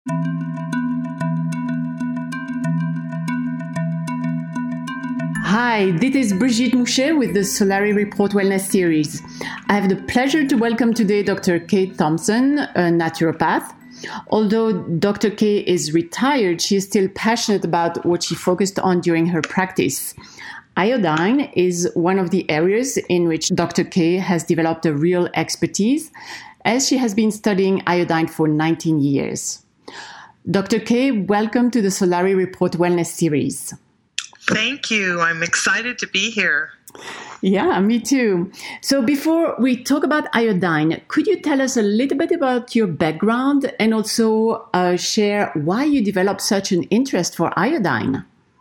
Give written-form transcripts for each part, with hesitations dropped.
Hi, this is Brigitte Mouchet with the Solari Report Wellness Series. I have the pleasure to welcome today Dr. Kate Thompson, a naturopath. Although Dr. K is retired, she is still passionate about what she focused on during her practice. Iodine is one of the areas in which Dr. K has developed a real expertise, as she has been studying iodine for 19 years. Dr. K, welcome to the Solari Report Wellness Series. Thank you. I'm excited to be here. Yeah, me too. So before we talk about iodine, could you tell us a little bit about your background and also share why you developed such an interest for iodine?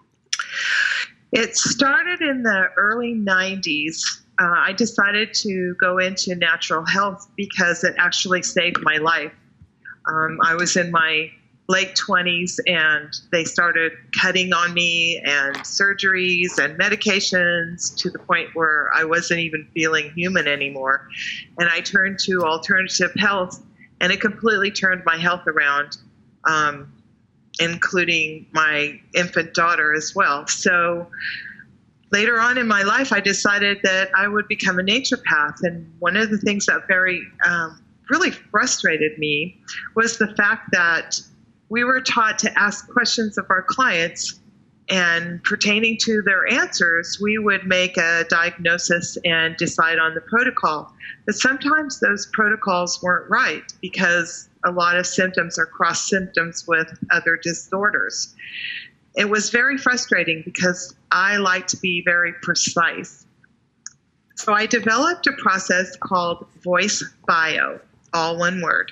It started in the early 90s. I decided to go into natural health because it actually saved my life. I was in my late 20s and they started cutting on me and surgeries and medications to the point where I wasn't even feeling human anymore. And I turned to alternative health, and it completely turned my health around, including my infant daughter as well. So later on in my life, I decided that I would become a naturopath. And one of the things that really frustrated me was the fact that we were taught to ask questions of our clients, and pertaining to their answers, we would make a diagnosis and decide on the protocol. But sometimes those protocols weren't right because a lot of symptoms are cross symptoms with other disorders. It was very frustrating because I like to be very precise. So I developed a process called Voice Bio, all one word.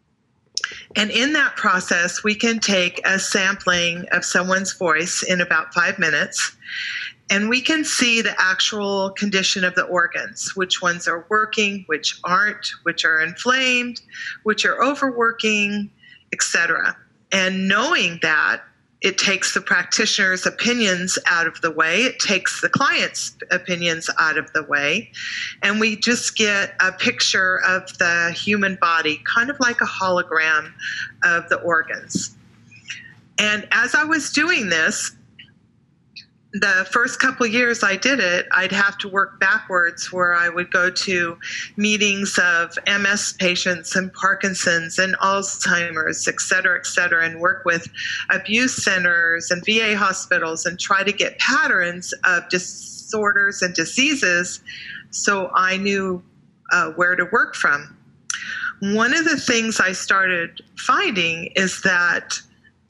And in that process, we can take a sampling of someone's voice in about 5 minutes, and we can see the actual condition of the organs, which ones are working, which aren't, which are inflamed, which are overworking, etc. And knowing that, it takes the practitioner's opinions out of the way. It takes the client's opinions out of the way. And we just get a picture of the human body, kind of like a hologram of the organs. And as I was doing this, the first couple of years I did it, I'd have to work backwards, where I would go to meetings of MS patients and Parkinson's and Alzheimer's, et cetera, and work with abuse centers and VA hospitals and try to get patterns of disorders and diseases so I knew where to work from. One of the things I started finding is that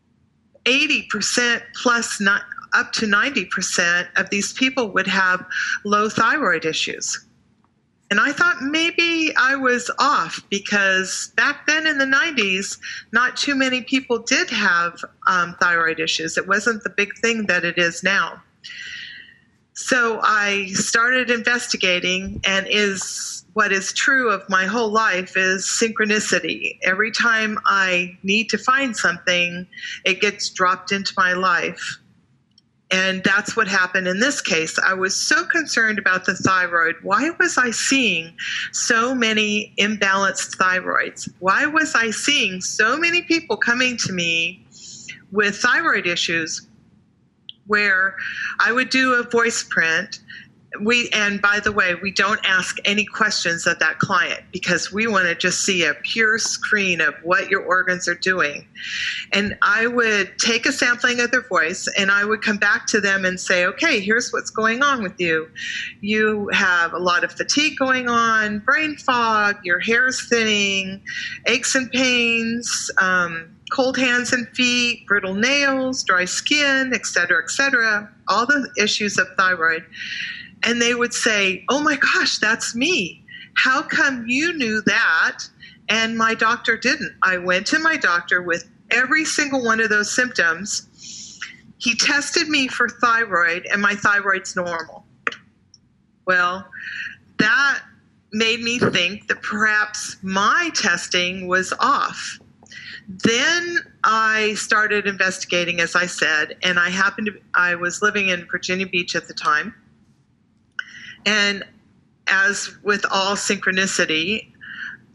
80% plus up to 90% of these people would have low thyroid issues. And I thought maybe I was off, because back then in the 90s, not too many people did have thyroid issues. It wasn't the big thing that it is now. So I started investigating, and what is true of my whole life is synchronicity. Every time I need to find something, it gets dropped into my life. And that's what happened in this case. I was so concerned about the thyroid. Why was I seeing so many imbalanced thyroids? Why was I seeing so many people coming to me with thyroid issues, where I would do a voice print? And by the way, we don't ask any questions of that client, because we want to just see a pure screen of what your organs are doing. And I would take a sampling of their voice, and I would come back to them and say, okay, here's what's going on with you. You have a lot of fatigue going on, brain fog, your hair's thinning, aches and pains, cold hands and feet, brittle nails, dry skin, et cetera, all the issues of thyroid. And they would say, oh my gosh, that's me. How come you knew that and my doctor didn't? I went to my doctor with every single one of those symptoms. He tested me for thyroid, and my thyroid's normal. Well, that made me think that perhaps my testing was off. Then I started investigating, as I said, and I was living in Virginia Beach at the time. And as with all synchronicity,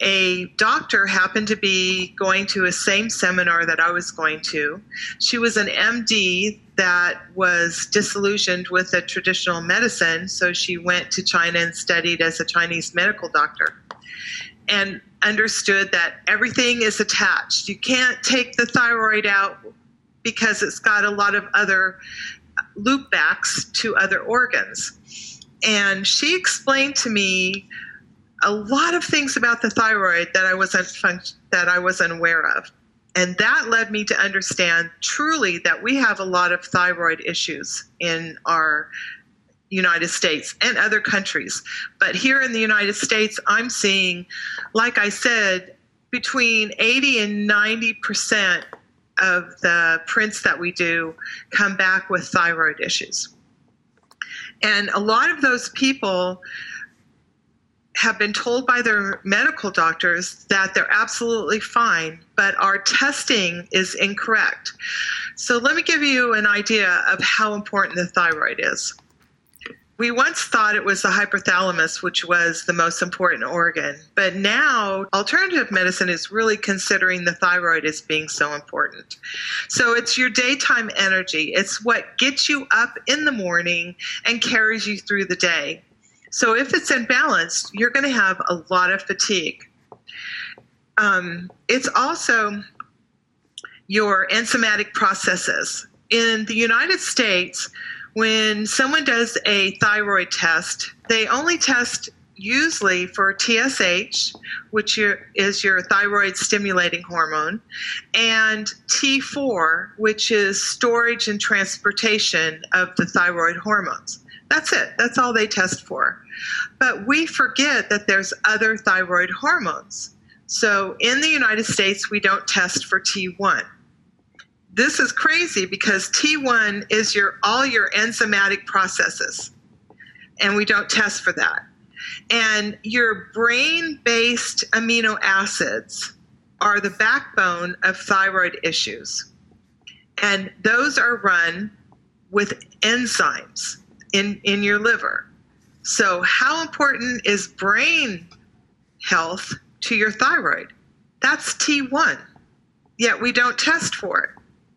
a doctor happened to be going to a same seminar that I was going to. She was an MD that was disillusioned with the traditional medicine, so she went to China and studied as a Chinese medical doctor and understood that everything is attached. You can't take the thyroid out because it's got a lot of other loopbacks to other organs. And she explained to me a lot of things about the thyroid that I wasn't aware of. And that led me to understand truly that we have a lot of thyroid issues in our United States and other countries. But here in the United States, I'm seeing, like I said, between 80 and 90% of the prints that we do come back with thyroid issues. And a lot of those people have been told by their medical doctors that they're absolutely fine, but our testing is incorrect. So let me give you an idea of how important the thyroid is. We once thought it was the hypothalamus, which was the most important organ, but now alternative medicine is really considering the thyroid as being so important. So it's your daytime energy. It's what gets you up in the morning and carries you through the day. So if it's imbalanced, you're going to have a lot of fatigue. It's also your enzymatic processes. In the United States, when someone does a thyroid test, they only test usually for TSH, which is your thyroid stimulating hormone, and T4, which is storage and transportation of the thyroid hormones. That's it. That's all they test for. But we forget that there's other thyroid hormones. So in the United States, we don't test for T1. This is crazy because T1 is all your enzymatic processes, and we don't test for that. And your brain-based amino acids are the backbone of thyroid issues. And those are run with enzymes in your liver. So how important is brain health to your thyroid? That's T1, yet we don't test for it.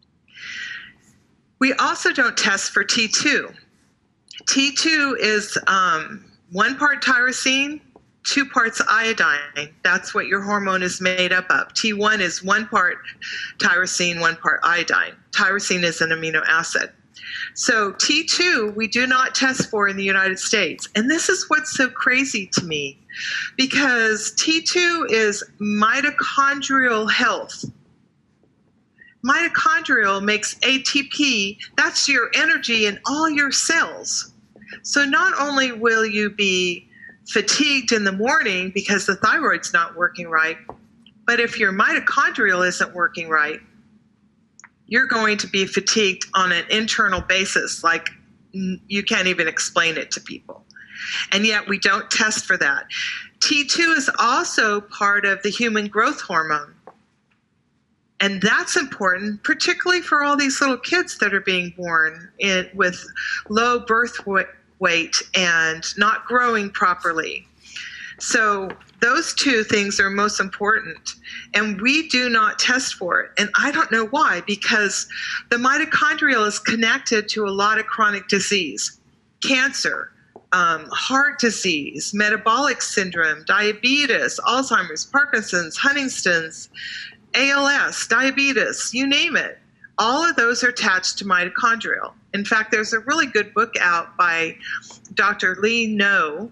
We also don't test for T2. T2 is 1 part tyrosine, 2 parts iodine. That's what your hormone is made up of. T1 is 1 part tyrosine, 1 part iodine. Tyrosine is an amino acid. So T2, we do not test for in the United States. And this is what's so crazy to me, because T2 is mitochondrial health. Mitochondrial makes ATP. That's your energy in all your cells. So not only will you be fatigued in the morning because the thyroid's not working right, but if your mitochondrial isn't working right, you're going to be fatigued on an internal basis, like you can't even explain it to people. And yet we don't test for that. T2 is also part of the human growth hormone. And that's important, particularly for all these little kids that are being born with low birth weight and not growing properly. So those two things are most important. And we do not test for it. And I don't know why, because the mitochondrial is connected to a lot of chronic disease, cancer, heart disease, metabolic syndrome, diabetes, Alzheimer's, Parkinson's, Huntington's, ALS, diabetes, you name it. All of those are attached to mitochondrial. In fact, there's a really good book out by Dr. Lee Know,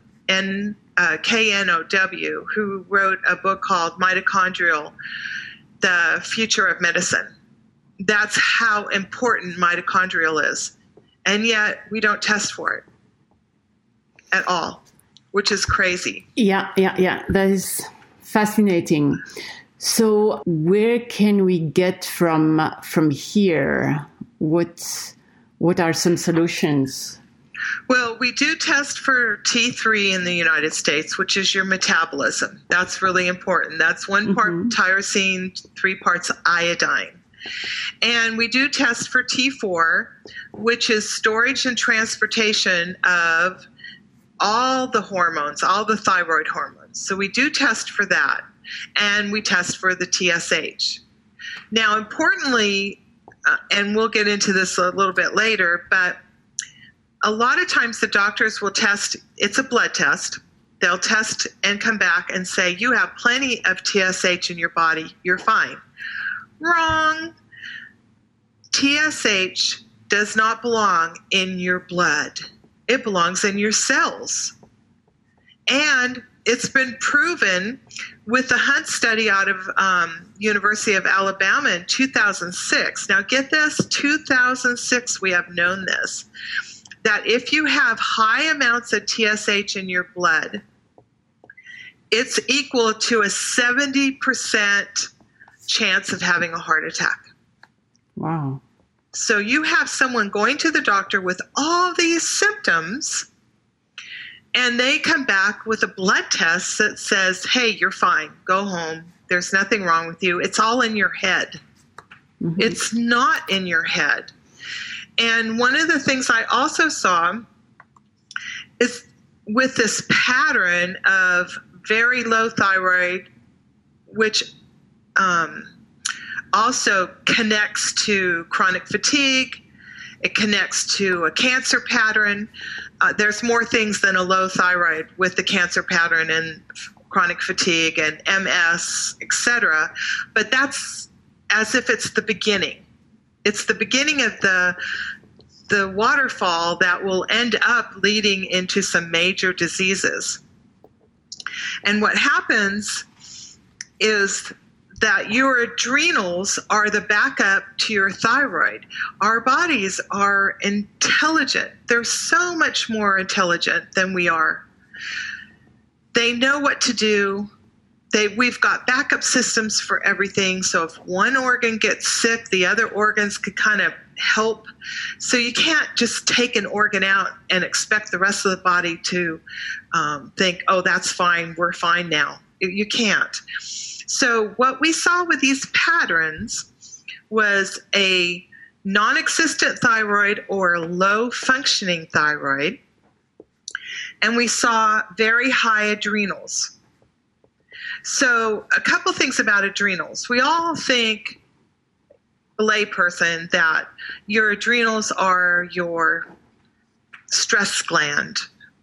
Know, who wrote a book called Mitochondrial, The Future of Medicine. That's how important mitochondrial is. And yet we don't test for it at all, which is crazy. Yeah. That is fascinating. So where can we get from here? What are some solutions? Well, we do test for T3 in the United States, which is your metabolism. That's really important. That's 1 part tyrosine, 3 parts iodine. And we do test for T4, which is storage and transportation of all the hormones, all the thyroid hormones. So we do test for that. and we test for the TSH. Now, importantly, and we'll get into this a little bit later, but a lot of times the doctors will test, it's a blood test. They'll test and come back and say, you have plenty of TSH in your body, you're fine. Wrong. TSH does not belong in your blood. It belongs in your cells. And it's been proven with the Hunt study out of University of Alabama in 2006. Now get this, 2006 we have known this, that if you have high amounts of TSH in your blood, it's equal to a 70% chance of having a heart attack. Wow. So you have someone going to the doctor with all these symptoms, and they come back with a blood test that says, hey, you're fine. Go home. There's nothing wrong with you. It's all in your head. Mm-hmm. It's not in your head. And one of the things I also saw is with this pattern of very low thyroid, which also connects to chronic fatigue. It connects to a cancer pattern. There's more things than a low thyroid with the cancer pattern and chronic fatigue and MS, etc. But that's as if it's the beginning. It's the beginning of the waterfall that will end up leading into some major diseases. And what happens is that your adrenals are the backup to your thyroid. Our bodies are intelligent. They're so much more intelligent than we are. They know what to do. We've got backup systems for everything. So if one organ gets sick, the other organs could kind of help. So you can't just take an organ out and expect the rest of the body to think, oh, that's fine, we're fine now. You can't. So what we saw with these patterns was a non-existent thyroid or low functioning thyroid, and we saw very high adrenals. So a couple things about adrenals. We all think, a layperson, that your adrenals are your stress gland.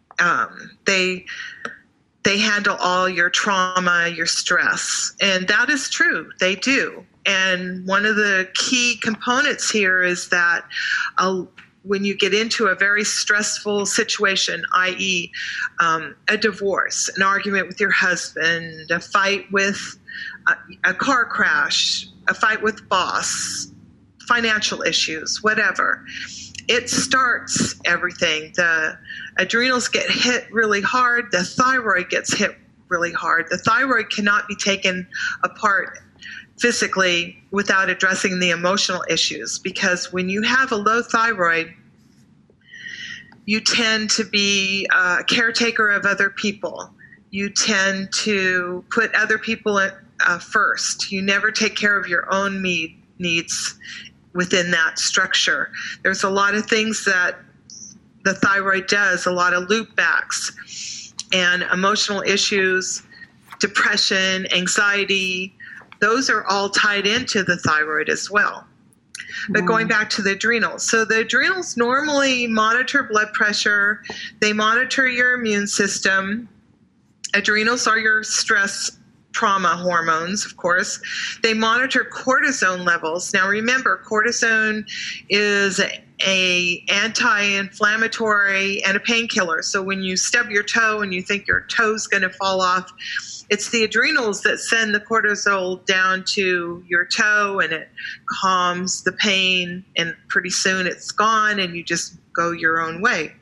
They handle all your trauma, your stress, and that is true. They do. And one of the key components here is that when you get into a very stressful situation, i.e., a divorce, an argument with your husband, a fight with a car crash, a fight with boss, financial issues, whatever, it starts everything. The adrenals get hit really hard. The thyroid gets hit really hard. The thyroid cannot be taken apart physically without addressing the emotional issues, because when you have a low thyroid, you tend to be a caretaker of other people. You tend to put other people first. You never take care of your own needs within that structure. There's a lot of things that the thyroid does, a lot of loopbacks and emotional issues, depression, anxiety. Those are all tied into the thyroid as well. But going back to the adrenals. So the adrenals normally monitor blood pressure. They monitor your immune system. Adrenals are your stress trauma hormones, of course. They monitor cortisone levels. Now remember, cortisone is a anti-inflammatory and a painkiller. So when you stub your toe and you think your toe's going to fall off, it's the adrenals that send the cortisol down to your toe, and it calms the pain, and pretty soon it's gone and you just go your own way.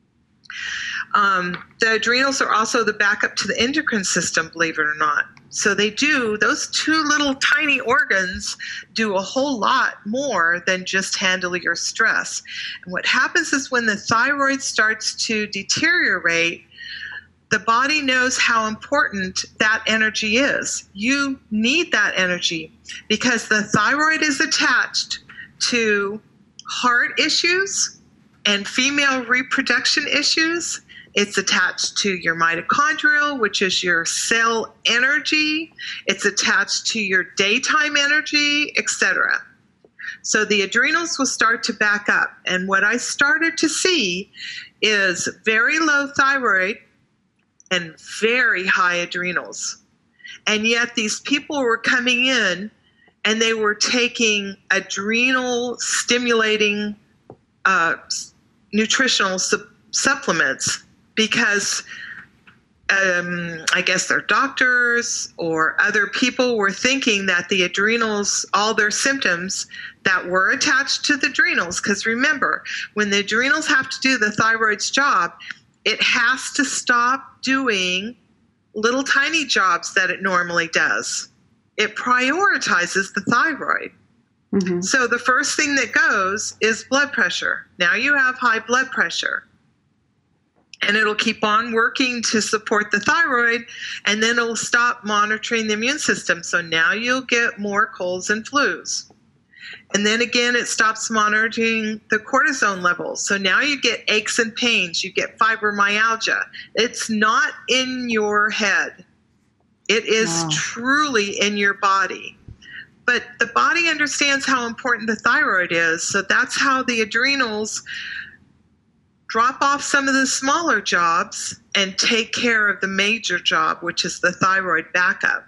The adrenals are also the backup to the endocrine system, believe it or not. So those two little tiny organs do a whole lot more than just handle your stress. And what happens is when the thyroid starts to deteriorate, the body knows how important that energy is. You need that energy because the thyroid is attached to heart issues and female reproduction issues It's attached to your mitochondrial, which is your cell energy. It's attached to your daytime energy, etc. So the adrenals will start to back up. And what I started to see is very low thyroid and very high adrenals. And yet these people were coming in and they were taking adrenal stimulating nutritional supplements because I guess their doctors or other people were thinking that the adrenals, all their symptoms that were attached to the adrenals, because remember, when the adrenals have to do the thyroid's job, it has to stop doing little tiny jobs that it normally does. It prioritizes the thyroid. Mm-hmm. So the first thing that goes is blood pressure. Now you have high blood pressure. And it'll keep on working to support the thyroid, and then it'll stop monitoring the immune system. So now you'll get more colds and flus. And then again, it stops monitoring the cortisone levels. So now you get aches and pains. You get fibromyalgia. It's not in your head. It is truly in your body. But the body understands how important the thyroid is. So that's how the adrenals drop off some of the smaller jobs and take care of the major job, which is the thyroid backup.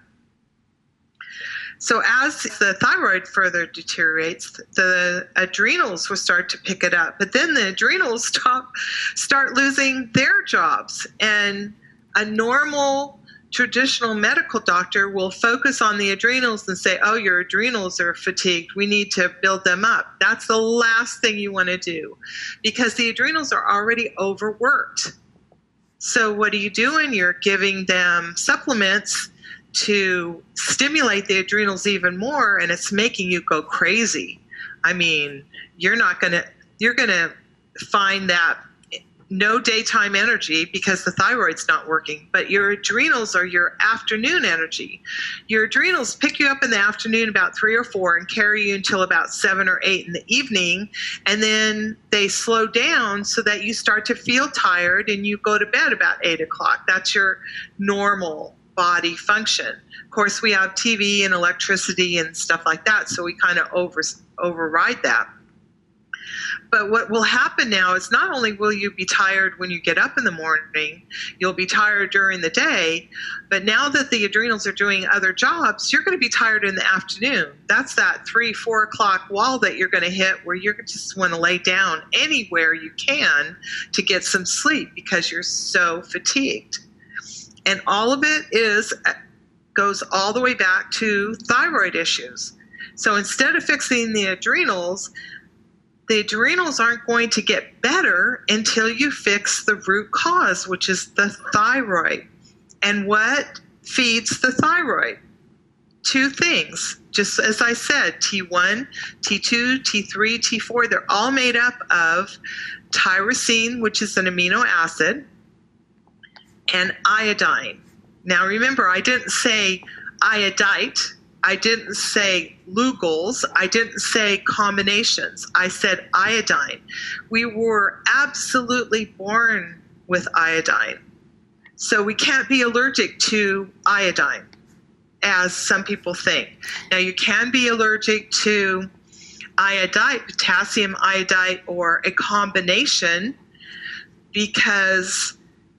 So as the thyroid further deteriorates, the adrenals will start to pick it up. But then the adrenals start losing their jobs. And a normal traditional medical doctor will focus on the adrenals and say, oh, your adrenals are fatigued. We need to build them up. That's the last thing you want to do because the adrenals are already overworked. So what are you doing? You're giving them supplements to stimulate the adrenals even more, and it's making you go crazy. I mean, you're going to find that no daytime energy because the thyroid's not working, but your adrenals are your afternoon energy. Your adrenals pick you up in the afternoon about 3 or 4 and carry you until about 7 or 8 in the evening. And then they slow down so that you start to feel tired and you go to bed about 8 o'clock. That's your normal body function. Of course, we have TV and electricity and stuff like that, so we kind of override that. But what will happen now is not only will you be tired when you get up in the morning, you'll be tired during the day, but now that the adrenals are doing other jobs, you're going to be tired in the afternoon. That's that 3, 4 o'clock wall that you're going to hit where you're just want to lay down anywhere you can to get some sleep because you're so fatigued. And all of it goes all the way back to thyroid issues. So instead of fixing the adrenals aren't going to get better until you fix the root cause, which is the thyroid. And what feeds the thyroid? 2 things. Just as I said, T1, T2, T3, T4, they're all made up of tyrosine, which is an amino acid, and iodine. Now remember, I didn't say iodite. I didn't say Lugol's. I didn't say combinations. I said iodine. We were absolutely born with iodine. So we can't be allergic to iodine, as some people think. Now you can be allergic to iodite, potassium iodite, or a combination because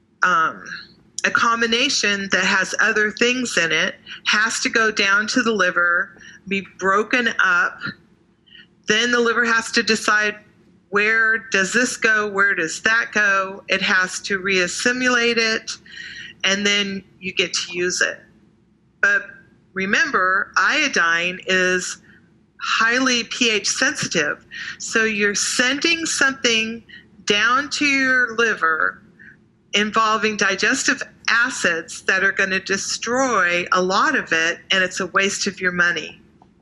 a combination that has other things in it has to go down to the liver, be broken up. Then the liver has to decide, where does this go? Where does that go? It has to reassimilate it, and then you get to use it. But remember, iodine is highly pH sensitive. So you're sending something down to your liver involving digestive acids that are going to destroy a lot of it, and it's a waste of your money.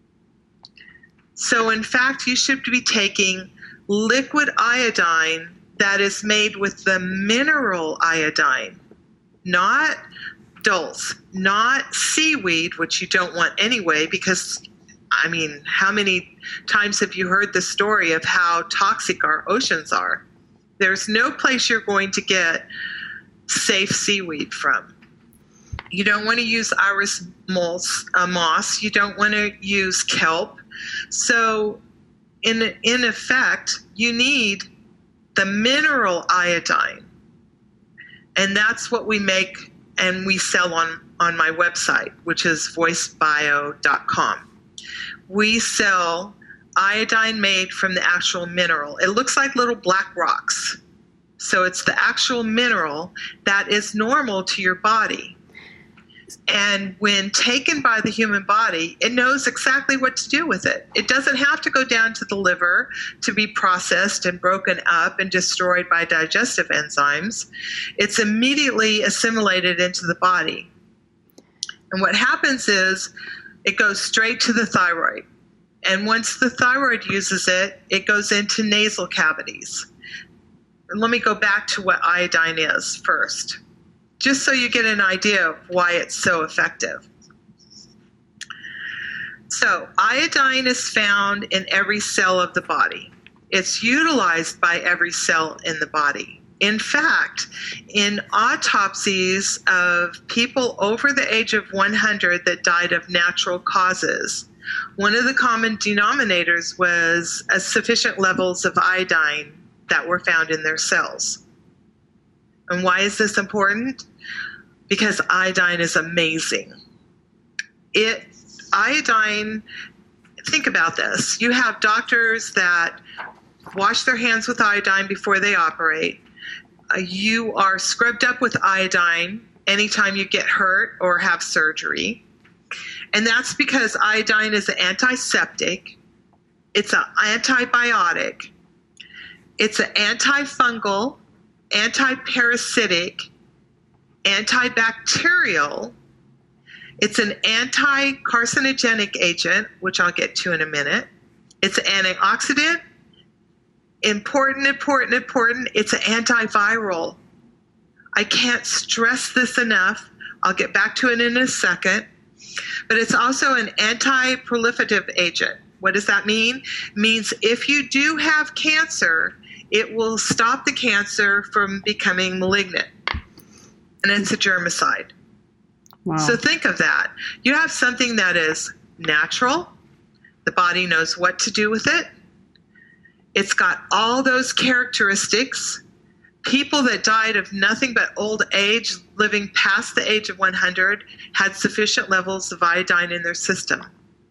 So in fact, you should be taking liquid iodine that is made with the mineral iodine, not dulse, not seaweed, which you don't want anyway, because, I mean, how many times have you heard the story of how toxic our oceans are? There's no place you're going to get safe seaweed from. You don't want to use iris moss. You don't want to use kelp. So in effect, you need the mineral iodine. And that's what we make and we sell on my website, which is voicebio.com. We sell iodine made from the actual mineral. It looks like little black rocks. So it's the actual mineral that is normal to your body. And when taken by the human body, it knows exactly what to do with it. It doesn't have to go down to the liver to be processed and broken up and destroyed by digestive enzymes. It's immediately assimilated into the body. And what happens is it goes straight to the thyroid. And once the thyroid uses it, it goes into nasal cavities. And let me go back to what iodine is first, just so you get an idea of why it's so effective. So iodine is found in every cell of the body. It's utilized by every cell in the body. In fact, in autopsies of people over the age of 100 that died of natural causes, one of the common denominators was sufficient levels of iodine that were found in their cells. And why is this important? Because iodine is amazing. Iodine, think about this. You have doctors that wash their hands with iodine before they operate. You are scrubbed up with iodine anytime you get hurt or have surgery. And that's because iodine is an antiseptic. It's an antibiotic. It's an antifungal, antiparasitic, antibacterial. It's an anti-carcinogenic agent, which I'll get to in a minute. It's an antioxidant. Important. It's an antiviral. I can't stress this enough. I'll get back to it in a second. But it's also an anti-proliferative agent. What does that mean? It means if you do have cancer, it will stop the cancer from becoming malignant. And it's a germicide. Wow. So think of that. You have something that is natural. The body knows what to do with it. It's got all those characteristics. People that died of nothing but old age, living past the age of 100, had sufficient levels of iodine in their system.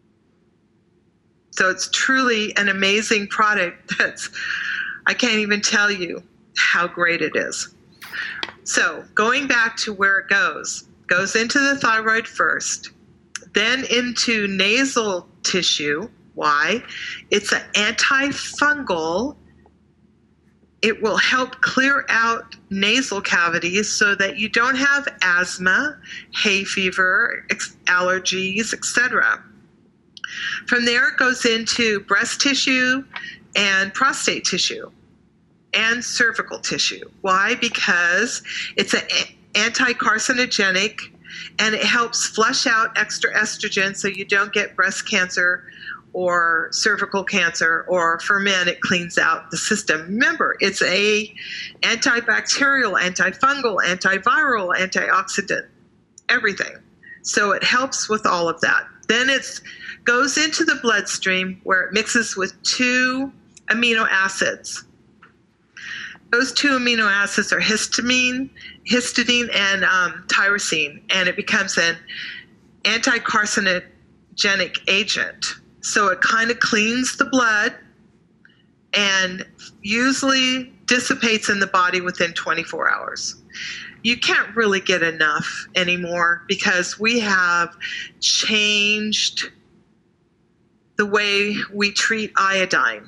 So it's truly an amazing product I can't even tell you how great it is. So going back to where it goes into the thyroid first, then into nasal tissue. Why? It's an antifungal. It will help clear out nasal cavities so that you don't have asthma, hay fever, allergies, etc. From there, it goes into breast tissue and prostate tissue and cervical tissue. Why? Because it's an anti-carcinogenic and it helps flush out extra estrogen so you don't get breast cancer or cervical cancer, or for men, it cleans out the system. Remember, it's a antibacterial, antifungal, antiviral, antioxidant, everything. So it helps with all of that. Then it goes into the bloodstream where it mixes with 2 amino acids. Those 2 amino acids are histidine and tyrosine, and it becomes an anti-carcinogenic agent. So it kind of cleans the blood and usually dissipates in the body within 24 hours. You can't really get enough anymore because we have changed the way we treat iodine.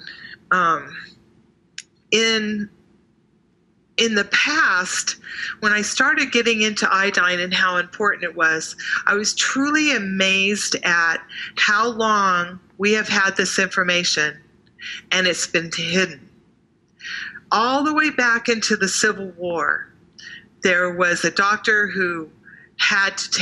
In the past, when I started getting into iodine and how important it was, I was truly amazed at how long we have had this information and it's been hidden. All the way back into the Civil War, there was a doctor who had to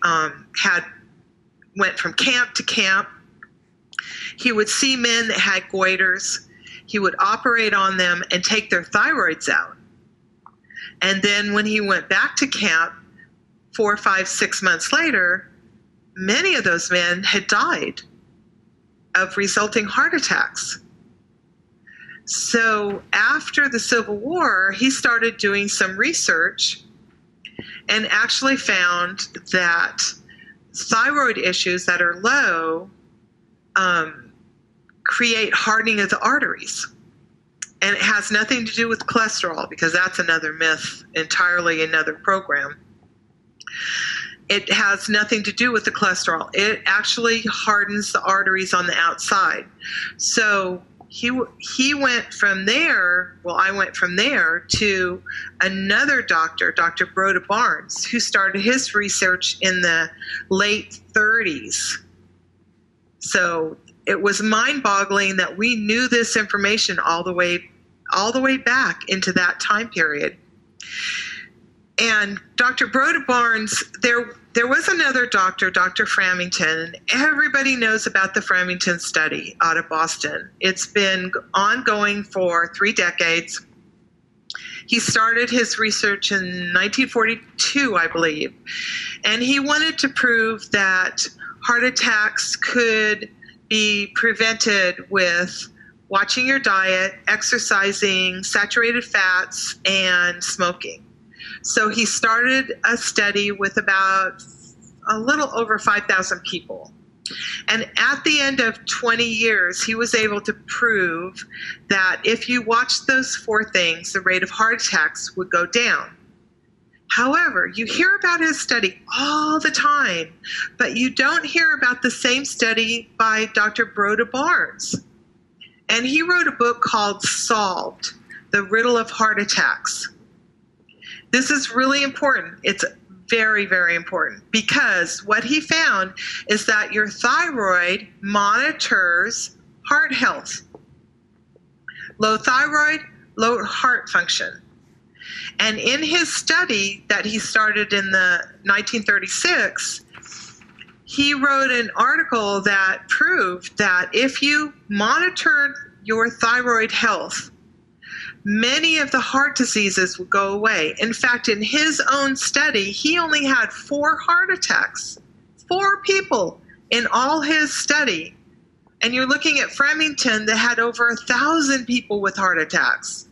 went from camp to camp. He would see men that had goiters. He would operate on them and take their thyroids out. And then when he went back to camp 4, 5, 6 months later, many of those men had died of resulting heart attacks. So after the Civil War, he started doing some research and actually found that thyroid issues that are low create hardening of the arteries. And it has nothing to do with cholesterol, because that's another myth, entirely another program. It has nothing to do with the cholesterol. It actually hardens the arteries on the outside. So he went from there, well, I went from there to another doctor, Dr. Broda Barnes, who started his research in the late 30s. So it was mind-boggling that we knew this information all the way back into that time period. And Dr. Broda Barnes, there was another doctor, Dr. Framington, and everybody knows about the Framington study out of Boston. It's been ongoing for 3 decades. He started his research in 1942, I believe, and he wanted to prove that heart attacks could be prevented with watching your diet, exercising, saturated fats, and smoking. So he started a study with about a little over 5,000 people. And at the end of 20 years, he was able to prove that if you watched those 4 things, the rate of heart attacks would go down. However, you hear about his study all the time, but you don't hear about the same study by Dr. Broda Barnes. And he wrote a book called Solved, The Riddle of Heart Attacks. This is really important. It's very, very important, because what he found is that your thyroid monitors heart health. Low thyroid, low heart function. And in his study that he started in the 1936, he wrote an article that proved that if you monitored your thyroid health, many of the heart diseases would go away. In fact, in his own study, he only had 4 heart attacks. 4 people in all his study. And you're looking at Framington that had over 1,000 people with heart attacks.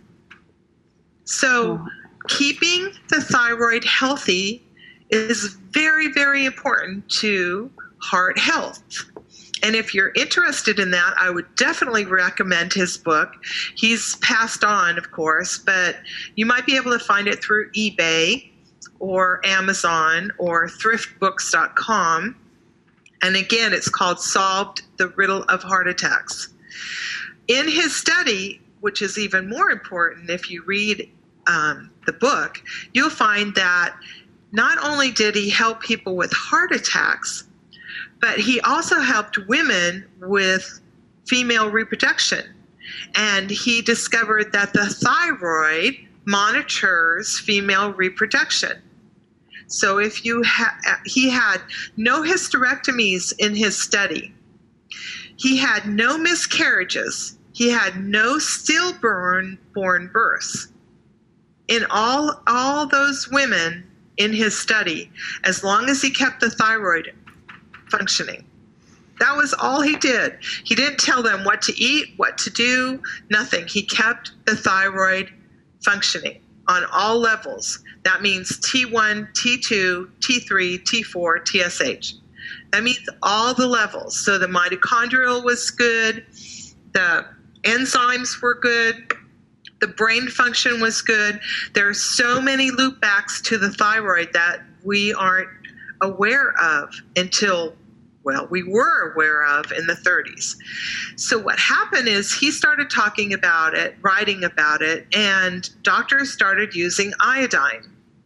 So keeping the thyroid healthy is very, very important to heart health. And if you're interested in that, I would definitely recommend his book. He's passed on, of course, but you might be able to find it through eBay or Amazon or thriftbooks.com. And again, it's called Solved, The Riddle of Heart Attacks. In his study, which is even more important if you read the book, you'll find that not only did he help people with heart attacks, but he also helped women with female reproduction. And he discovered that the thyroid monitors female reproduction. So if he had no hysterectomies in his study, he had no miscarriages, he had no stillborn births. In all those women in his study, as long as he kept the thyroid functioning. That was all he did. He didn't tell them what to eat, what to do, nothing. He kept the thyroid functioning on all levels. That means T1, T2, T3, T4, TSH. That means all the levels. So the mitochondrial was good, the enzymes were good, the brain function was good. There are so many loopbacks to the thyroid that we aren't aware of until, well, we were aware of in the 30s. So what happened is he started talking about it, writing about it, and doctors started using iodine.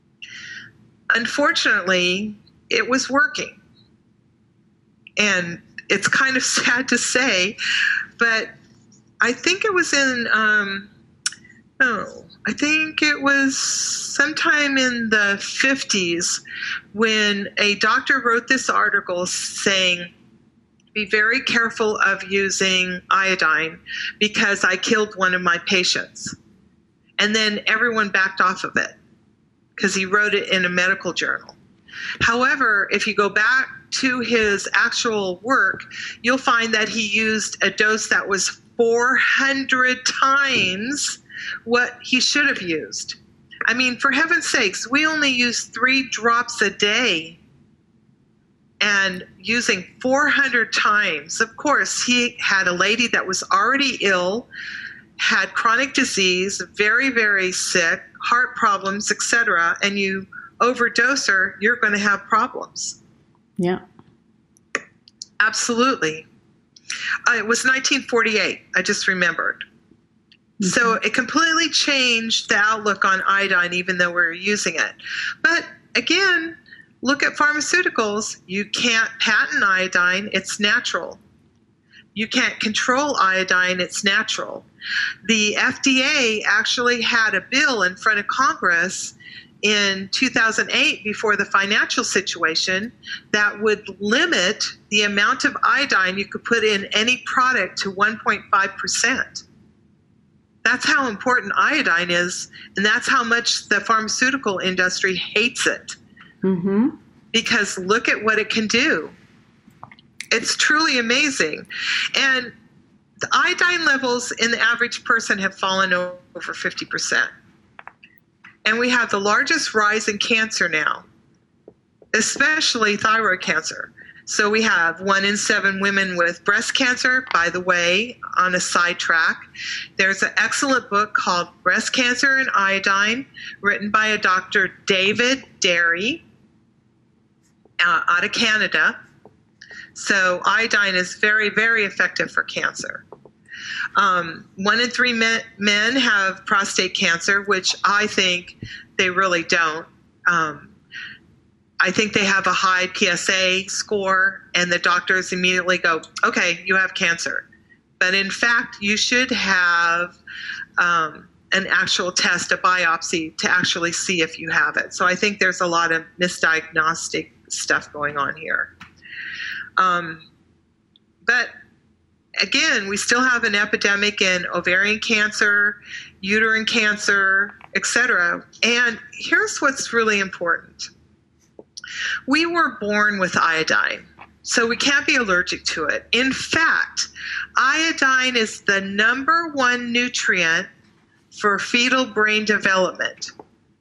Unfortunately, it was working. And it's kind of sad to say, but I think it was I think it was sometime in the 50s when a doctor wrote this article saying, be very careful of using iodine because I killed one of my patients. And then everyone backed off of it. because he wrote it in a medical journal. However, if you go back to his actual work, you'll find that he used a dose that was 400 times what he should have used. I mean, for heaven's sakes, we only use 3 drops a day, and using 400 times. Of course, he had a lady that was already ill, had chronic disease, very, very sick, heart problems, etc., and you overdose her, you're going to have problems. Yeah. Absolutely. It was 1948. I just remembered. Mm-hmm. So it completely changed the outlook on iodine, even though we were using it. But again, look at pharmaceuticals. You can't patent iodine. It's natural. You can't control iodine. It's natural. The FDA actually had a bill in front of Congress in 2008, before the financial situation, that would limit the amount of iodine you could put in any product to 1.5%. That's how important iodine is, and that's how much the pharmaceutical industry hates it. Mm-hmm. Because look at what it can do. It's truly amazing. And the iodine levels in the average person have fallen over 50%. And we have the largest rise in cancer now, especially thyroid cancer. So we have 1 in 7 women with breast cancer. By the way, on a sidetrack, there's an excellent book called Breast Cancer and Iodine, written by a Dr. David Derry out of Canada. So iodine is very, very effective for cancer. 1 in 3 men have prostate cancer, which I think they really don't. I think they have a high PSA score, and the doctors immediately go, okay, you have cancer. But in fact, you should have an actual test, a biopsy, to actually see if you have it. So I think there's a lot of misdiagnostic stuff going on here. But again, we still have an epidemic in ovarian cancer, uterine cancer, etc. And here's what's really important. We were born with iodine, so we can't be allergic to it. In fact, iodine is the #1 nutrient for fetal brain development.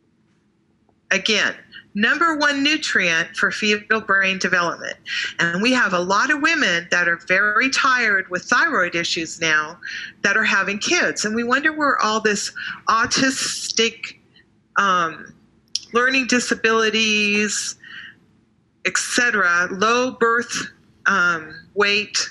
Again, #1 nutrient for fetal brain development. And we have a lot of women that are very tired with thyroid issues now that are having kids. And we wonder where all this autistic, learning disabilities, etc., low birth weight,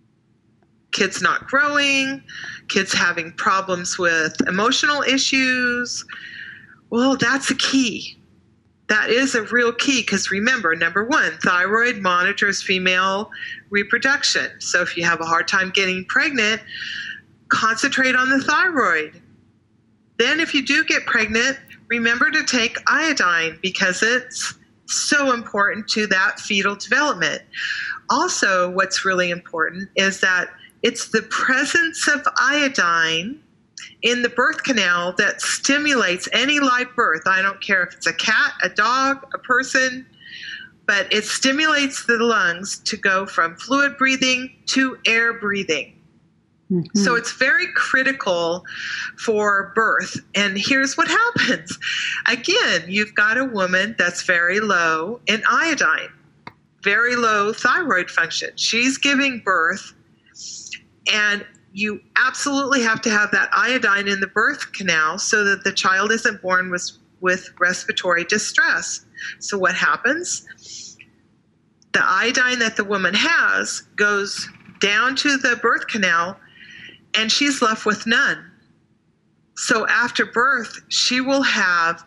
kids not growing, kids having problems with emotional issues. Well, that's a key. That is a real key, because remember, #1, thyroid monitors female reproduction. So if you have a hard time getting pregnant, concentrate on the thyroid. Then if you do get pregnant, remember to take iodine, because it's so important to that fetal development. Also, what's really important is that it's the presence of iodine in the birth canal that stimulates any live birth. I don't care if it's a cat, a dog, a person, but it stimulates the lungs to go from fluid breathing to air breathing. Mm-hmm. So it's very critical for birth. And here's what happens. Again, you've got a woman that's very low in iodine, very low thyroid function. She's giving birth, and you absolutely have to have that iodine in the birth canal so that the child isn't born with respiratory distress. So what happens? The iodine that the woman has goes down to the birth canal, and she's left with none. So after birth, she will have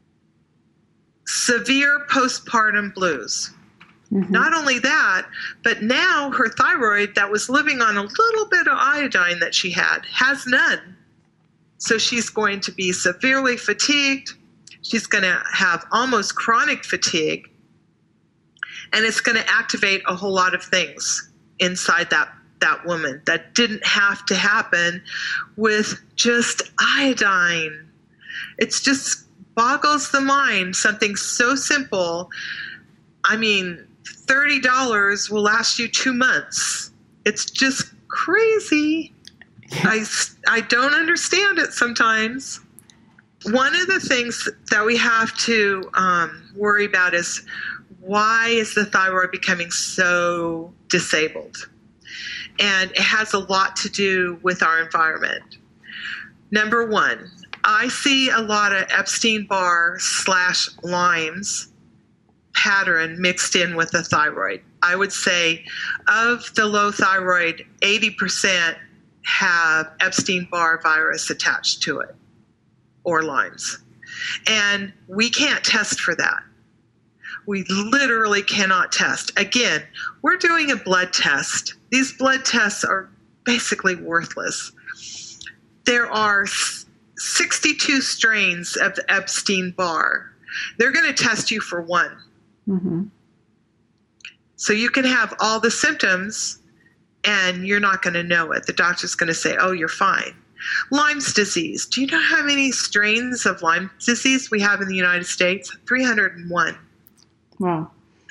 severe postpartum blues. Mm-hmm. Not only that, but now her thyroid that was living on a little bit of iodine that she had has none. So she's going to be severely fatigued. She's going to have almost chronic fatigue. And it's going to activate a whole lot of things inside that woman that didn't have to happen with just iodine. It's just boggles the mind. Something so simple. I mean, $30 will last you 2 months. It's just crazy. I don't understand it sometimes. One of the things that we have to worry about is, why is the thyroid becoming so disabled? And it has a lot to do with our environment. Number one, I see a lot of Epstein-Barr / Lyme's pattern mixed in with the thyroid. I would say of the low thyroid, 80% have Epstein-Barr virus attached to it, or Lyme's. And we can't test for that. We literally cannot test. Again, we're doing a blood test. These blood tests are basically worthless. There are 62 strains of Epstein-Barr. They're going to test you for one. Mm-hmm. So you can have all the symptoms and you're not going to know it. The doctor's going to say, oh, you're fine. Lyme's disease. Do you know how many strains of Lyme disease we have in the United States? 301. Wow.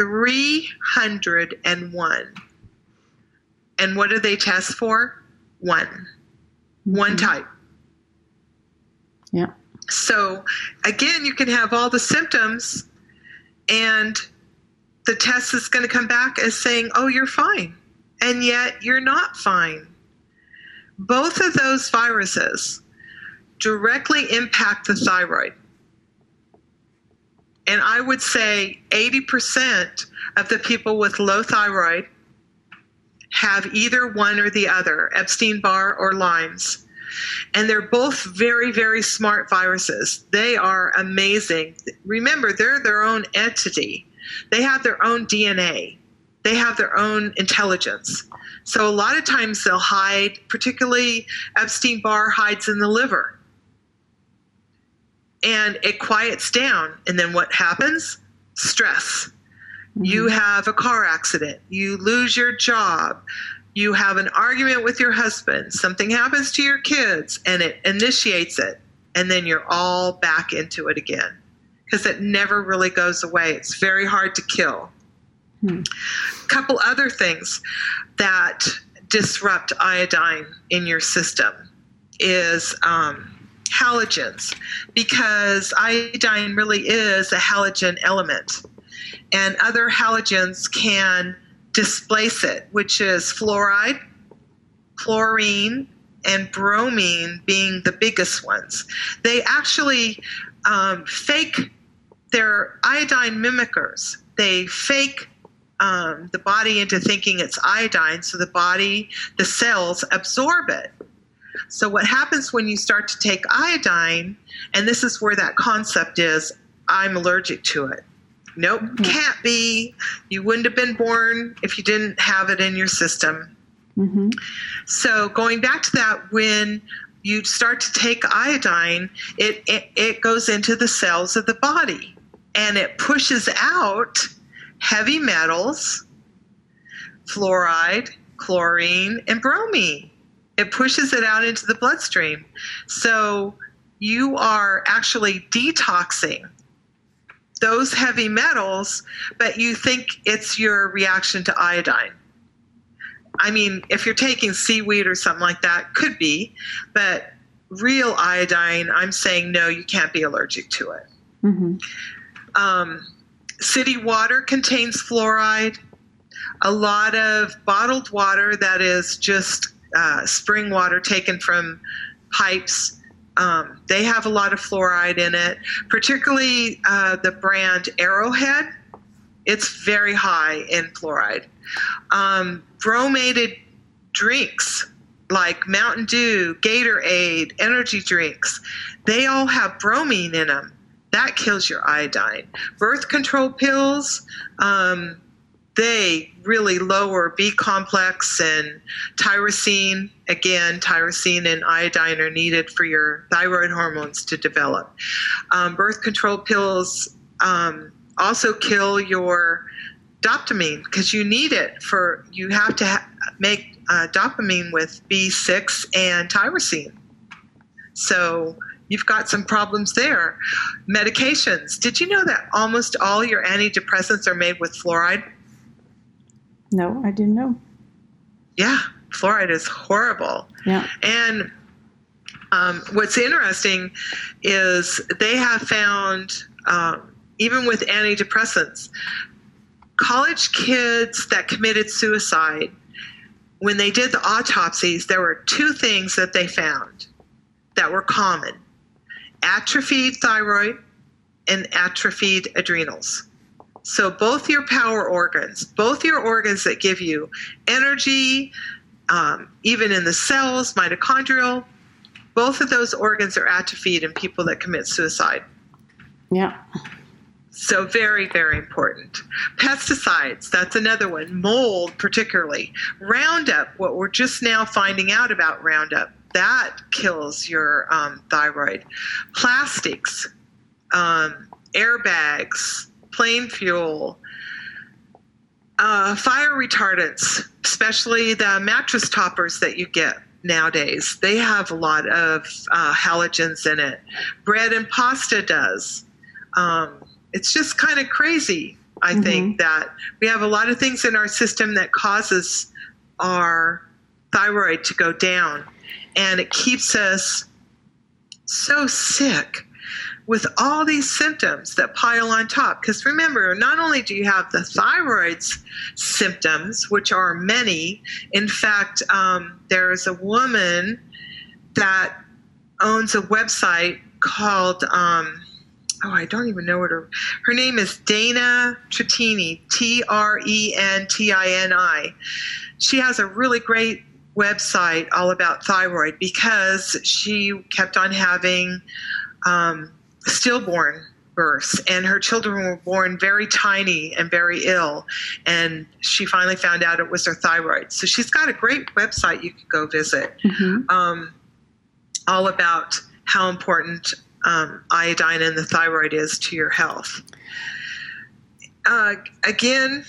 301. And what do they test for? One. Mm-hmm. One type. Yeah. So again, you can have all the symptoms and the test is going to come back as saying, oh, you're fine. And yet you're not fine. Both of those viruses directly impact the thyroid. And I would say 80% of the people with low thyroid have either one or the other, Epstein-Barr or Lyme's. And they're both very, very smart viruses. They are amazing. Remember, they're their own entity. They have their own DNA. They have their own intelligence. So a lot of times they'll hide, particularly Epstein-Barr hides in the liver. And it quiets down. And then what happens? Stress. Mm-hmm. You have a car accident. You lose your job. You have an argument with your husband. Something happens to your kids and it initiates it. And then you're all back into it again. Because it never really goes away. It's very hard to kill. A couple other things that disrupt iodine in your system is halogens, because iodine really is a halogen element, and other halogens can displace it, which is fluoride, chlorine, and bromine being the biggest ones. They actually fake, they're iodine mimickers. They fake the body into thinking it's iodine, so the cells absorb it. So what happens when you start to take iodine, and this is where that concept is, I'm allergic to it. Nope, can't be. You wouldn't have been born if you didn't have it in your system. Mm-hmm. So going back to that, when you start to take iodine, it goes into the cells of the body, and it pushes out heavy metals, fluoride, chlorine, and bromine. It pushes it out into the bloodstream. So you are actually detoxing those heavy metals, but you think it's your reaction to iodine. I mean, if you're taking seaweed or something like that, could be, but real iodine, I'm saying no, you can't be allergic to it. Mm-hmm. City water contains fluoride. A lot of bottled water that is just spring water taken from pipes, they have a lot of fluoride in it, particularly the brand Arrowhead. It's very high in fluoride. Bromated drinks like Mountain Dew, Gatorade, energy drinks, they all have bromine in them. That kills your iodine. Birth control pills, they really lower B complex and tyrosine. Again, tyrosine and iodine are needed for your thyroid hormones to develop. Birth control pills also kill your dopamine, because you need it for, you have to make dopamine with B6 and tyrosine. So you've got some problems there. Medications. Did you know that almost all your antidepressants are made with fluoride? No, I didn't know. Yeah, fluoride is horrible. Yeah. And what's interesting is they have found, even with antidepressants, college kids that committed suicide, when they did the autopsies, there were two things that they found that were common: atrophied thyroid and atrophied adrenals. So both your power organs, both your organs that give you energy, even in the cells, mitochondrial, both of those organs are atrophied in people that commit suicide. Yeah. So very, very important. Pesticides, that's another one. Mold, particularly. Roundup, what we're just now finding out about Roundup, that kills your thyroid. Plastics, airbags, plane fuel, fire retardants, especially the mattress toppers that you get nowadays. They have a lot of halogens in it. Bread and pasta does. It's just kind of crazy, I think, that we have a lot of things in our system that causes our thyroid to go down. And it keeps us so sick with all these symptoms that pile on top. Because remember, not only do you have the thyroid's symptoms, which are many. In fact, there is a woman that owns a website called, I don't even know what her name is, Dana Trettini, Trentini. She has a really great website all about thyroid because she kept on having stillborn births, and her children were born very tiny and very ill, and she finally found out it was her thyroid. So she's got a great website you could go visit, all about how important iodine in the thyroid is to your health. Again,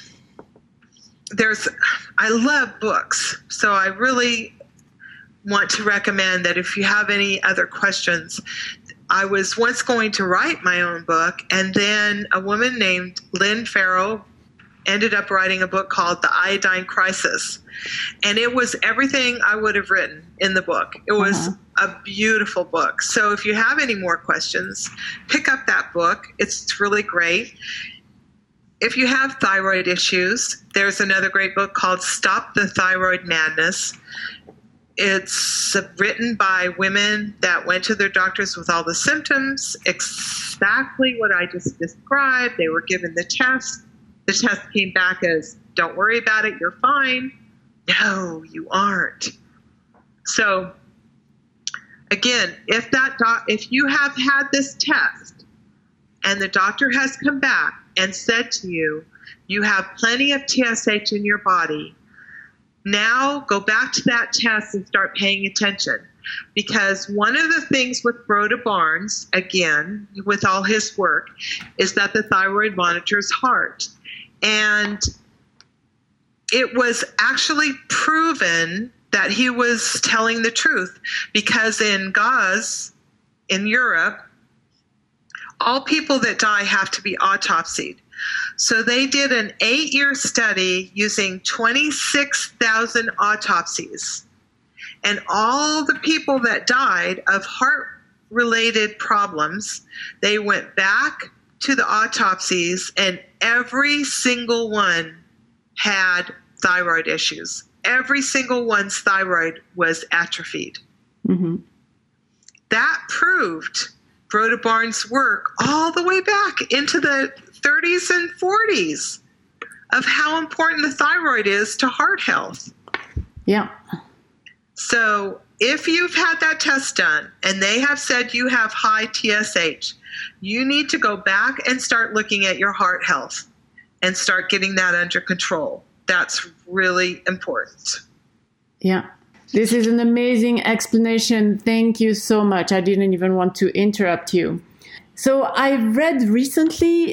I love books, so I really want to recommend that if you have any other questions. I was once going to write my own book, and then a woman named Lynn Farrow ended up writing a book called The Iodine Crisis. And it was everything I would have written in the book. It was a beautiful book. So if you have any more questions, pick up that book. It's really great. If you have thyroid issues, there's another great book called Stop the Thyroid Madness. It's written by women that went to their doctors with all the symptoms, exactly what I just described. They were given the test. The test came back as, don't worry about it, you're fine. No, you aren't. So, again, if you have had this test and the doctor has come back and said to you, you have plenty of TSH in your body, now go back to that test and start paying attention. Because one of the things with Rhoda Barnes, again, with all his work, is that the thyroid monitors heart. And it was actually proven that he was telling the truth. Because in Gauze, in Europe, all people that die have to be autopsied. So they did an 8-year study using 26,000 autopsies. And all the people that died of heart-related problems, they went back to the autopsies, and every single one had thyroid issues. Every single one's thyroid was atrophied. That proved Rhoda Barnes' work all the way back into the 30s and 40s of how important the thyroid is to heart health. Yeah. So if you've had that test done and they have said you have high TSH, you need to go back and start looking at your heart health and start getting that under control. That's really important. Yeah. This is an amazing explanation. Thank you so much. I didn't even want to interrupt you. So I read recently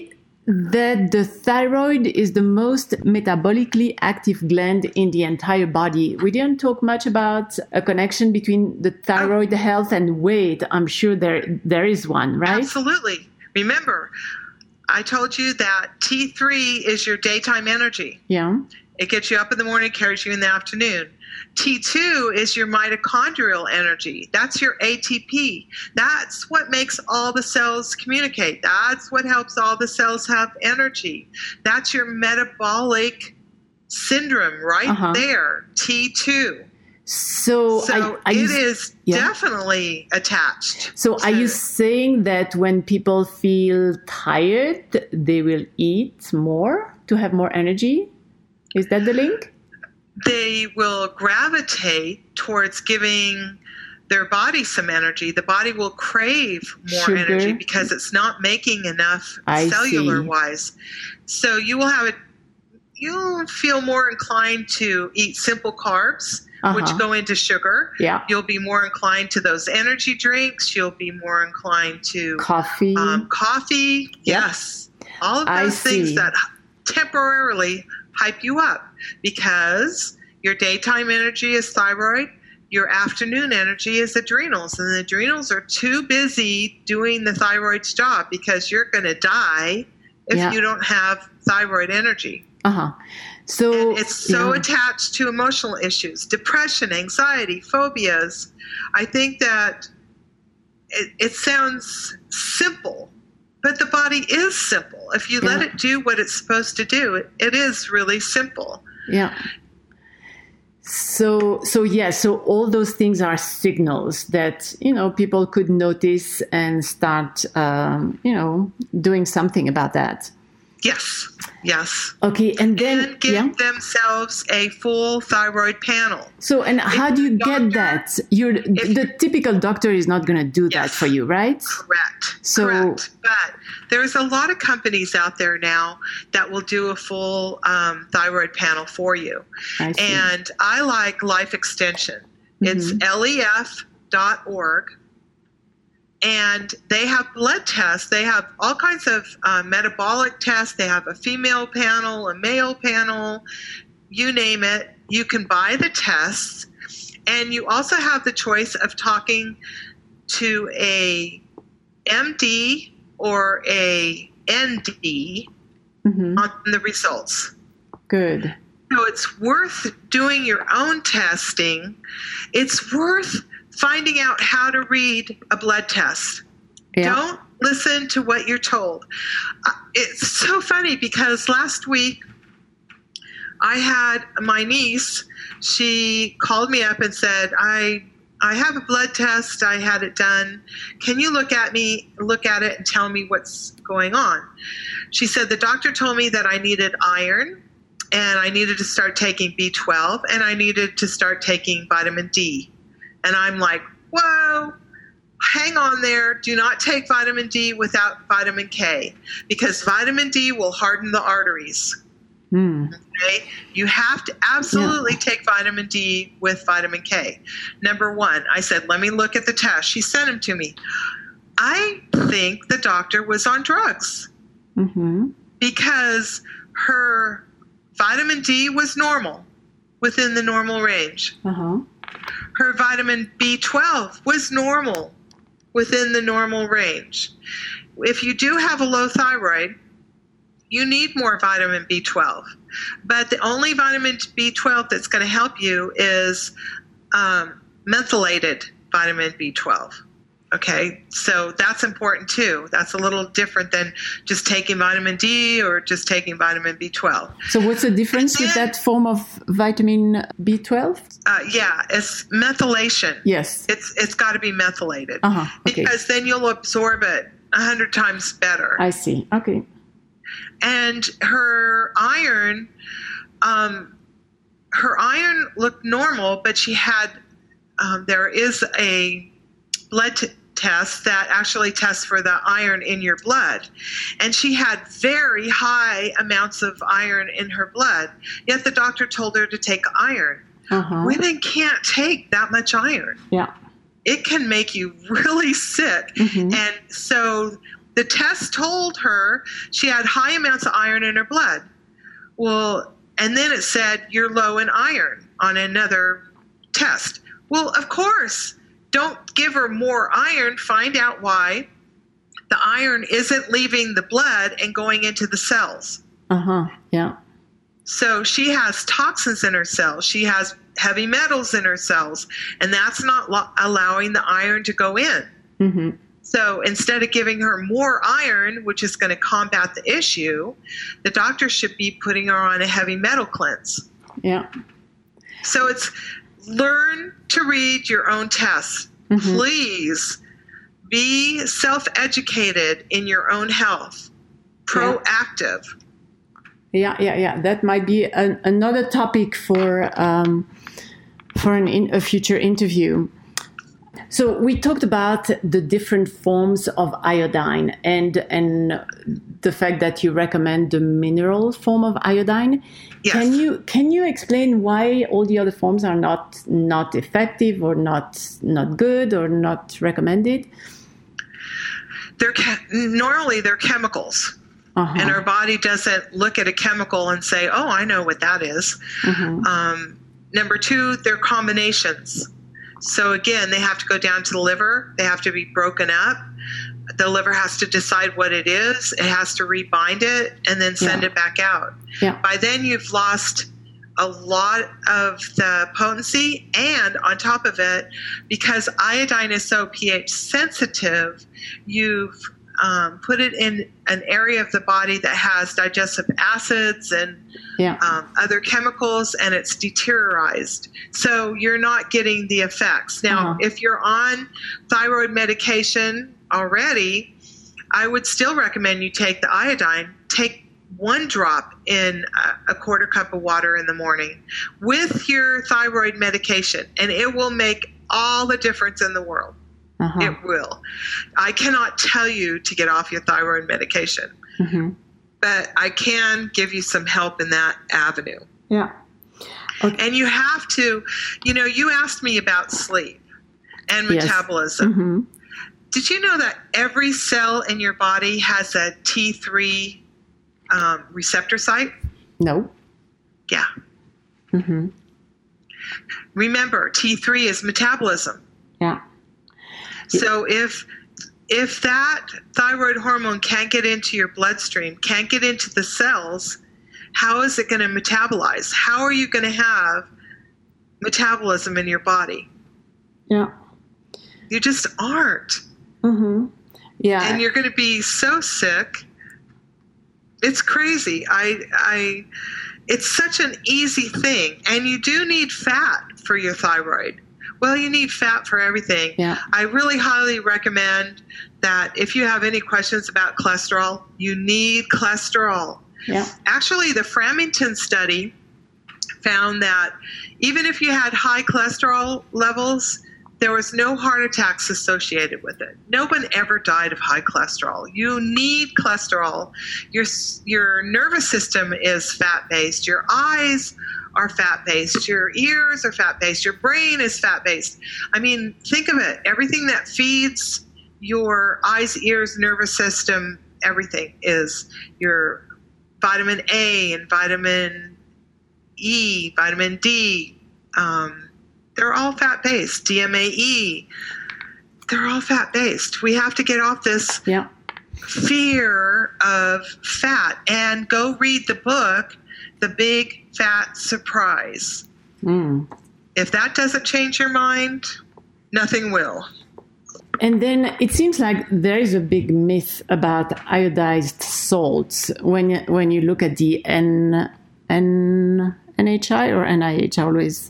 that the thyroid is the most metabolically active gland in the entire body. We didn't talk much about a connection between the thyroid health and weight. I'm sure there is one, right? Absolutely. Remember, I told you that T3 is your daytime energy. Yeah. It gets you up in the morning, carries you in the afternoon. T2 is your mitochondrial energy. That's your ATP. That's what makes all the cells communicate. That's what helps all the cells have energy. That's your metabolic syndrome right there, T2. So it is definitely attached. So are you saying that when people feel tired, they will eat more to have more energy? Is that the link? They will gravitate towards giving their body some energy. The body will crave more energy because it's not making enough cellular-wise. So you'll feel more inclined to eat simple carbs, which go into sugar. Yeah. You'll be more inclined to those energy drinks. You'll be more inclined to coffee. Yes. All of those things that temporarily hype you up, because your daytime energy is thyroid, your afternoon energy is adrenals, and the adrenals are too busy doing the thyroid's job, because you're going to die if you don't have thyroid energy. So and it's so attached to emotional issues, depression, anxiety, phobias. I think that it sounds simple, but the body is simple. If you let it do what it's supposed to do, it is really simple. Yeah. So all those things are signals that, people could notice and start, doing something about that. Yes. Okay, and then give themselves a full thyroid panel. So, and how do you get that? The typical doctor is not going to do that for you, right? Correct. But there's a lot of companies out there now that will do a full thyroid panel for you. I see. And I like Life Extension. It's lef.org. And they have blood tests. They have all kinds of metabolic tests. They have a female panel, a male panel, you name it. You can buy the tests. And you also have the choice of talking to a MD or a ND on the results. Good. So it's worth doing your own testing. It's worth finding out how to read a blood test. Yeah. Don't listen to what you're told. It's so funny because last week I had my niece, she called me up and said, I have a blood test. I had it done. Can you look at it and tell me what's going on? She said, the doctor told me that I needed iron and I needed to start taking B12 and I needed to start taking vitamin D. And I'm like, whoa, hang on there. Do not take vitamin D without vitamin K, because vitamin D will harden the arteries. Okay? You have to absolutely take vitamin D with vitamin K. Number one, I said, let me look at the test. She sent them to me. I think the doctor was on drugs because her vitamin D was normal, within the normal range. Her vitamin B12 was normal, within the normal range. If you do have a low thyroid, you need more vitamin B12. But the only vitamin B12 that's going to help you is methylated vitamin B12. Okay, so that's important too. That's a little different than just taking vitamin D or just taking vitamin B12. So what's the difference with that form of vitamin B12? It's methylation. Yes. It's got to be methylated okay. because then you'll absorb it 100 times better. I see. Okay. And her iron looked normal, but she had, there is a blood test that actually tests for the iron in your blood. And she had very high amounts of iron in her blood, yet the doctor told her to take iron. Women can't take that much iron. Yeah. It can make you really sick. And so The test told her she had high amounts of iron in her blood. Well, and then it said you're low in iron on another test. Well, of course, don't give her more iron. Find out why the iron isn't leaving the blood and going into the cells. Yeah. So she has toxins in her cells. She has heavy metals in her cells, and that's not allowing the iron to go in. Mm-hmm. So instead of giving her more iron, which is going to combat the issue, the doctor should be putting her on a heavy metal cleanse. Yeah. So it's learn to read your own tests. Mm-hmm. Please be self-educated in your own health. Proactive. Yeah. That might be another topic for a future interview. So we talked about the different forms of iodine and the fact that you recommend the mineral form of iodine. Yes. Can you explain why all the other forms are not effective or not good or not recommended? Normally they're chemicals. And our body doesn't look at a chemical and say, oh, I know what that is. Number two, they're combinations. So again, they have to go down to the liver. They have to be broken up. The liver has to decide what it is. It has to rebind it and then send it back out. Yeah. By then, you've lost a lot of the potency. And on top of it, because iodine is so pH sensitive, you've put it in an area of the body that has digestive acids and other chemicals, and it's deteriorized. So you're not getting the effects. Now, if you're on thyroid medication already, I would still recommend you take the iodine. Take 1 drop in a quarter cup of water in the morning with your thyroid medication, and it will make all the difference in the world. It will. I cannot tell you to get off your thyroid medication, but I can give you some help in that avenue. Yeah. Okay. And you have to, you asked me about sleep and metabolism. Did you know that every cell in your body has a T3 receptor site? No. Yeah. Remember, T3 is metabolism. Yeah. So if that thyroid hormone can't get into your bloodstream, can't get into the cells, how is it going to metabolize? How are you going to have metabolism in your body? Yeah. You just aren't. Yeah. And you're going to be so sick. It's crazy. It's such an easy thing. And you do need fat for your thyroid. Well, you need fat for everything. Yeah. I really highly recommend that if you have any questions about cholesterol, you need cholesterol. Yeah. Actually, the Framingham study found that even if you had high cholesterol levels, there was no heart attacks associated with it. No one ever died of high cholesterol. You need cholesterol. Your nervous system is fat-based. Your eyes are fat-based. Your ears are fat-based. Your brain is fat-based. I mean, think of it. Everything that feeds your eyes, ears, nervous system, everything is your vitamin A and vitamin E, vitamin D. They're all fat-based. DMAE. They're all fat-based. We have to get off this fear of fat and go read the book, The Big Fat Surprise. If that doesn't change your mind, nothing will. And then it seems like there is a big myth about iodized salts when you look at the NHI or NIH. I always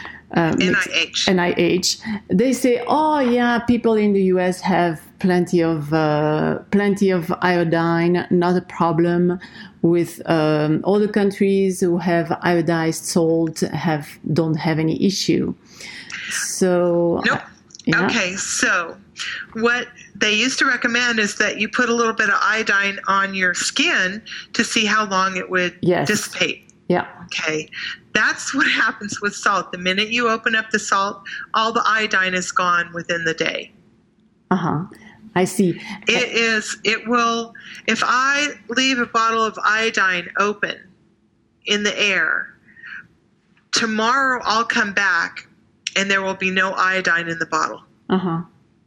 NIH. They say, oh yeah, people in the US have plenty of iodine, not a problem. With all the countries who have iodized salt don't have any issue. So nope. Okay, so what they used to recommend is that you put a little bit of iodine on your skin to see how long it would dissipate. Yeah. Okay. That's what happens with salt. The minute you open up the salt, all the iodine is gone within the day. I see. It will, if I leave a bottle of iodine open in the air, tomorrow I'll come back and there will be no iodine in the bottle. Uh-huh.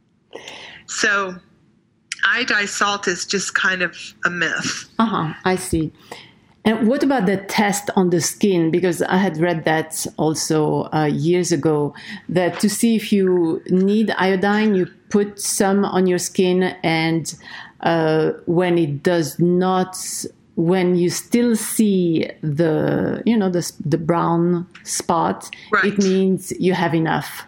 So iodized salt is just kind of a myth. Uh-huh, I see. And what about the test on the skin? Because I had read that also years ago, that to see if you need iodine, you put some on your skin, and when it does not, when you still see the brown spot, right, it means you have enough.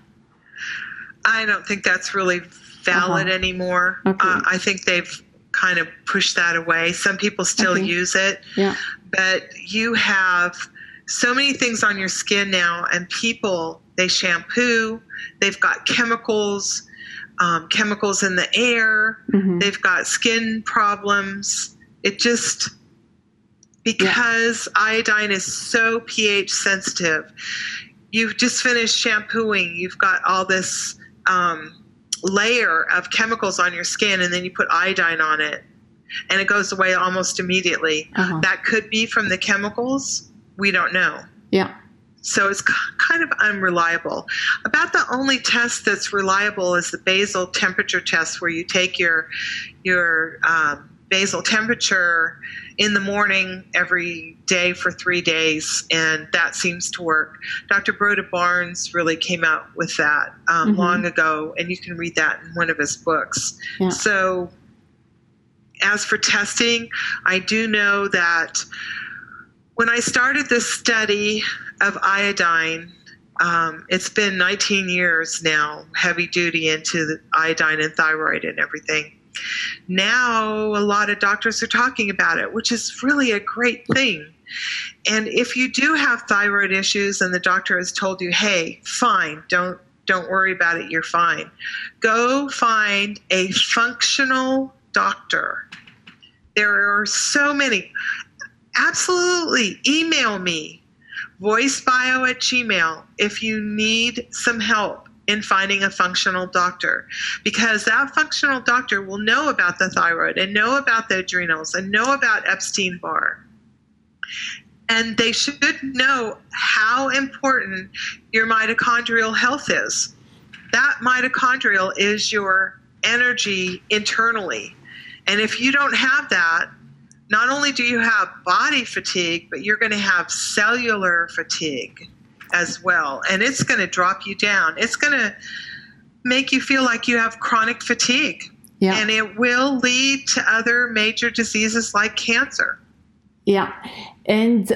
I don't think that's really valid anymore. Okay. I think they've kind of pushed that away. Some people still use it. Yeah. But you have so many things on your skin now, and people, they shampoo, they've got chemicals in the air, they've got skin problems. It just, because iodine is so pH sensitive, you've just finished shampooing, you've got all this layer of chemicals on your skin, and then you put iodine on it, and it goes away almost immediately. That could be from the chemicals. We don't know. Yeah. So it's kind of unreliable. About the only test that's reliable is the basal temperature test, where you take your basal temperature in the morning every day for 3 days, and that seems to work. Dr. Broda Barnes really came out with that long ago, and you can read that in one of his books. Yeah. So as for testing, I do know that when I started this study of iodine, it's been 19 years now, heavy duty into the iodine and thyroid and everything. Now a lot of doctors are talking about it, which is really a great thing. And if you do have thyroid issues and the doctor has told you, hey, fine, don't worry about it, you're fine, go find a functional doctor. There are so many. Absolutely. Email me, voicebio@gmail.com, if you need some help in finding a functional doctor, because that functional doctor will know about the thyroid and know about the adrenals and know about Epstein-Barr. And they should know how important your mitochondrial health is. That mitochondrial is your energy internally. And if you don't have that, not only do you have body fatigue, but you're going to have cellular fatigue as well. And it's going to drop you down. It's going to make you feel like you have chronic fatigue. Yeah. And it will lead to other major diseases like cancer. Yeah. And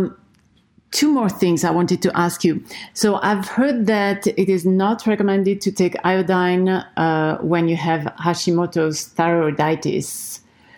two more things I wanted to ask you. So I've heard that it is not recommended to take iodine when you have Hashimoto's thyroiditis.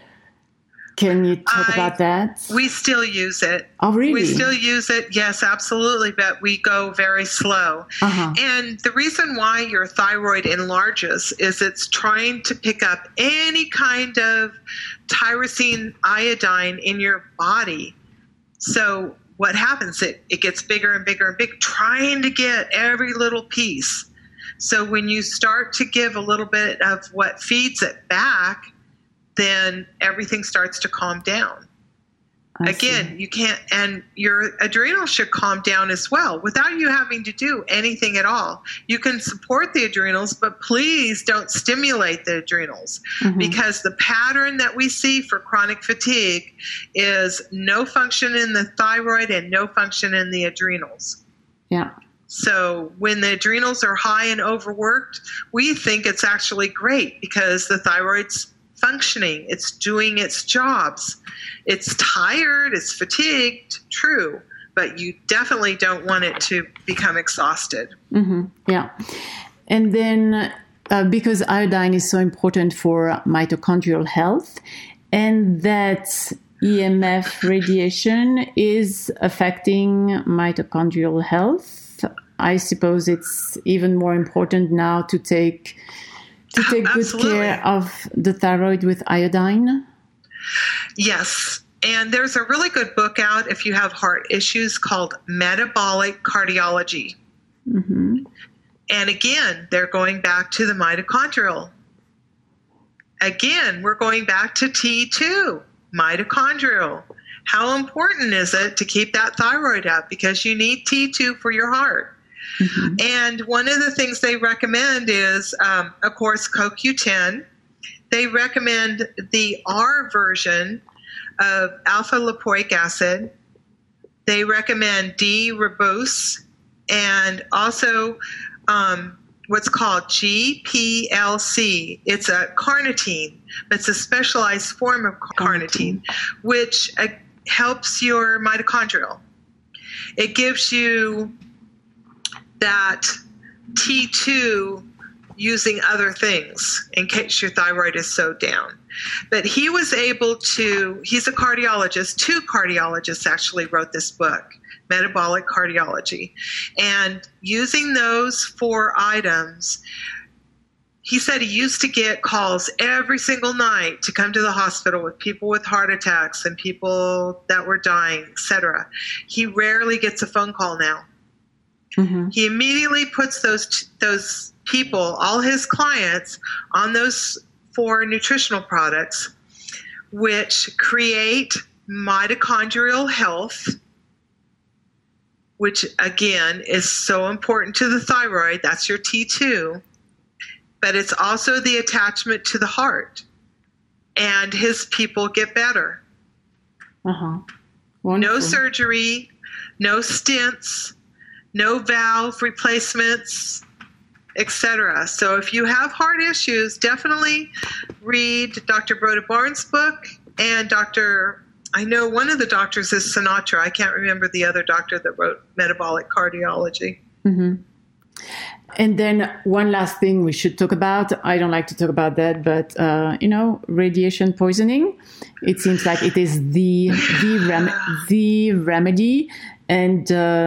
Can you talk about that? We still use it. Oh, really? We still use it, yes, absolutely, but we go very slow. And the reason why your thyroid enlarges is it's trying to pick up any kind of tyrosine iodine in your body. So what happens? It gets bigger and bigger and bigger, trying to get every little piece. So when you start to give a little bit of what feeds it back, then everything starts to calm down. Again, you can't, and your adrenals should calm down as well without you having to do anything at all. You can support the adrenals, but please don't stimulate the adrenals, because the pattern that we see for chronic fatigue is no function in the thyroid and no function in the adrenals. Yeah. So when the adrenals are high and overworked, we think it's actually great because the thyroid's functioning, it's doing its jobs. It's tired, it's fatigued, true, but you definitely don't want it to become exhausted. Yeah. And then because iodine is so important for mitochondrial health, and that EMF radiation is affecting mitochondrial health, I suppose it's even more important now to take good care of the thyroid with iodine? Yes. And there's a really good book out if you have heart issues called Metabolic Cardiology. And again, they're going back to the mitochondrial again, we're going back to T2, mitochondrial. How important is it to keep that thyroid up? Because you need T2 for your heart. Mm-hmm. And one of the things they recommend is, of course, CoQ10. They recommend the R version of alpha lipoic acid. They recommend D-ribose and also what's called GPLC. It's a carnitine, but it's a specialized form of carnitine, which helps your mitochondrial. It gives you that T2 using other things in case your thyroid is so down. But he was able to, he's a cardiologist, 2 cardiologists actually wrote this book, Metabolic Cardiology. And using those 4 items, he said he used to get calls every single night to come to the hospital with people with heart attacks and people that were dying, etc. He rarely gets a phone call now. Mm-hmm. He immediately puts those people, all his clients, on those 4 nutritional products, which create mitochondrial health, which again is so important to the thyroid. That's your T2. But it's also the attachment to the heart. And his people get better. No surgery, no stents, no valve replacements, etc. So if you have heart issues, definitely read Dr. Broda Barnes' book and I know one of the doctors is Sinatra. I can't remember the other doctor that wrote Metabolic Cardiology. Mm-hmm. And then one last thing we should talk about. I don't like to talk about that, but, radiation poisoning. It seems like it is the remedy. And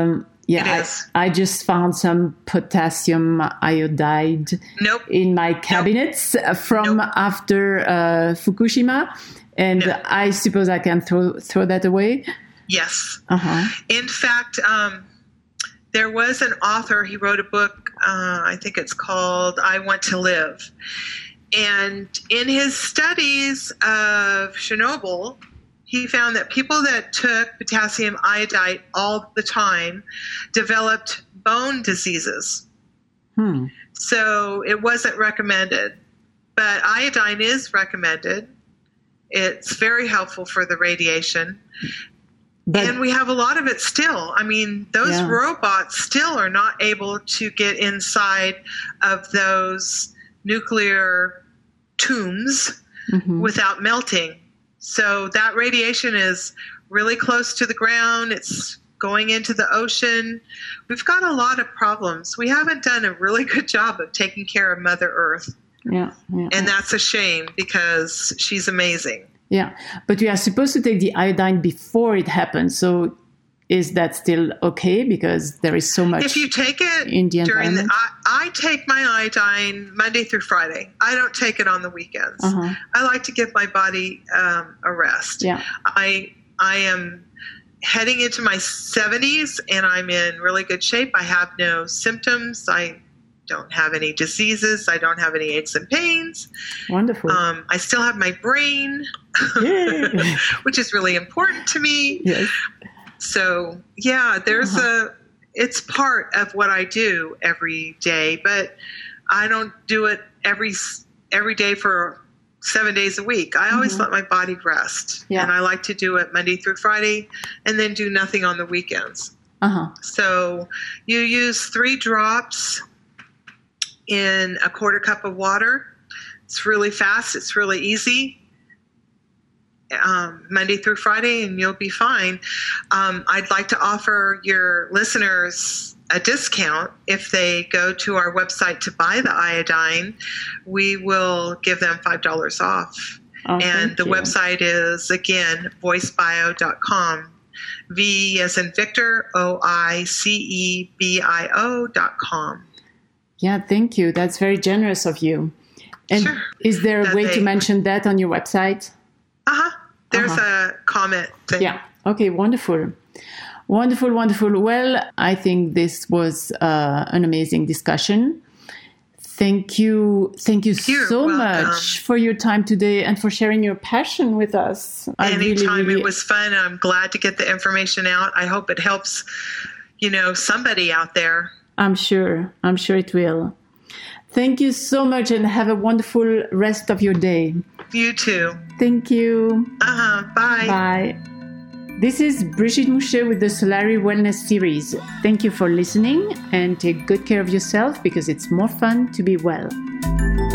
I just found some potassium iodide in my cabinets from after Fukushima. And I suppose I can throw that away. Yes. In fact, there was an author, he wrote a book, I think it's called I Want to Live. And in his studies of Chernobyl, he found that people that took potassium iodide all the time developed bone diseases. So it wasn't recommended. But iodine is recommended. It's very helpful for the radiation. And we have a lot of it still. I mean, those robots still are not able to get inside of those nuclear tombs without melting. So that radiation is really close to the ground. It's going into the ocean. We've got a lot of problems. We haven't done a really good job of taking care of Mother Earth. And that's a shame because she's amazing. Yeah, but we are supposed to take the iodine before it happens. So is that still okay? Because there is so much. If you take it in the environment. I take my iodine Monday through Friday. I don't take it on the weekends. I like to give my body a rest. Yeah. I am heading into my 70s and I'm in really good shape. I have no symptoms. I don't have any diseases. I don't have any aches and pains. Wonderful. I still have my brain, which is really important to me. Yes. So, it's part of what I do every day, but I don't do it every day for 7 days a week. I always let my body rest. And I like to do it Monday through Friday and then do nothing on the weekends. So you use 3 drops in a quarter cup of water. It's really fast. It's really easy. Monday through Friday, and you'll be fine. I'd like to offer your listeners a discount if they go to our website to buy the iodine. We will give them $5 off. And the website is, again, voicebio.com. V as in Victor, OICEBIO.com. Yeah, thank you. That's very generous of you. And is there a way to mention that on your website? There's a comment thing. Yeah. Okay, wonderful. Wonderful, wonderful. Well, I think this was an amazing discussion. Thank you. Thank you You're so welcome. much for your time today and for sharing your passion with us. Anytime. It was fun. I'm glad to get the information out. I hope it helps, somebody out there. I'm sure it will. Thank you so much and have a wonderful rest of your day. You too. Thank you. Bye. Bye. This is Brigitte Mouchet with the Solari Wellness Series. Thank you for listening and take good care of yourself because it's more fun to be well.